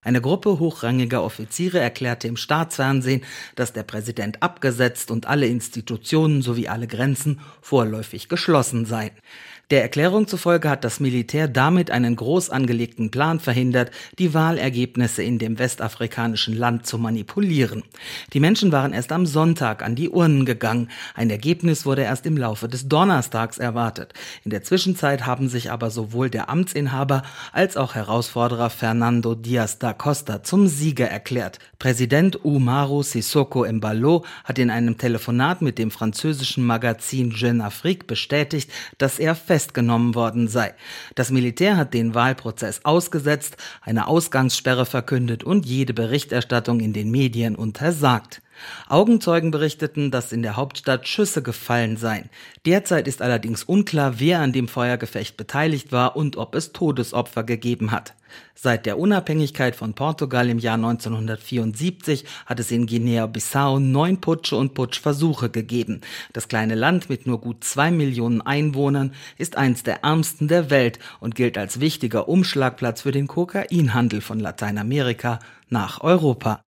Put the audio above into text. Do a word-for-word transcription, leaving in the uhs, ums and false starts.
Eine Gruppe hochrangiger Offiziere erklärte im Staatsfernsehen, dass der Präsident abgesetzt und alle Institutionen sowie alle Grenzen vorläufig geschlossen seien. Der Erklärung zufolge hat das Militär damit einen groß angelegten Plan verhindert, die Wahlergebnisse in dem westafrikanischen Land zu manipulieren. Die Menschen waren erst am Sonntag an die Urnen gegangen. Ein Ergebnis wurde erst im Laufe des Donnerstags erwartet. In der Zwischenzeit haben sich aber sowohl der Amtsinhaber als auch Herausforderer Fernando Dias da Costa zum Sieger erklärt. Präsident Umaru Sissoco Embalo hat in einem Telefonat mit dem französischen Magazin Jeune Afrique bestätigt, dass er festgenommen worden sei. Das Militär hat den Wahlprozess ausgesetzt, eine Ausgangssperre verkündet und jede Berichterstattung in den Medien untersagt. Augenzeugen berichteten, dass in der Hauptstadt Schüsse gefallen seien. Derzeit ist allerdings unklar, wer an dem Feuergefecht beteiligt war und ob es Todesopfer gegeben hat. Seit der Unabhängigkeit von Portugal im Jahr neunzehnhundertvierundsiebzig hat es in Guinea-Bissau neun Putsche und Putschversuche gegeben. Das kleine Land mit nur gut zwei Millionen Einwohnern ist eins der ärmsten der Welt und gilt als wichtiger Umschlagplatz für den Kokainhandel von Lateinamerika nach Europa.